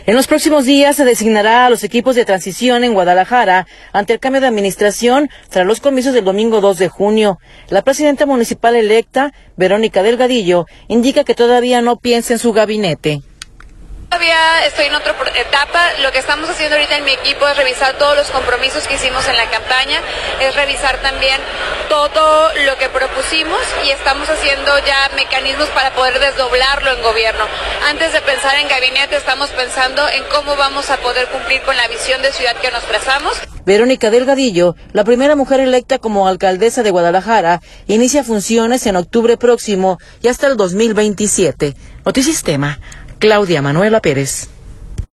En los próximos días se designará a los equipos de transición en Guadalajara ante el cambio de administración tras los comicios del domingo 2 de junio. La presidenta municipal electa, Verónica Delgadillo, indica que todavía no piensa en su gabinete. Todavía estoy en otra etapa. Lo que estamos haciendo ahorita en mi equipo es revisar todos los compromisos que hicimos en la campaña, es revisar también todo lo que propusimos y estamos haciendo ya mecanismos para poder desdoblarlo en gobierno. Antes de pensar en gabinete, estamos pensando en cómo vamos a poder cumplir con la visión de ciudad que nos trazamos. Verónica Delgadillo, la primera mujer electa como alcaldesa de Guadalajara, inicia funciones en octubre próximo y hasta el 2027. Notisistema, Claudia Manuela Pérez.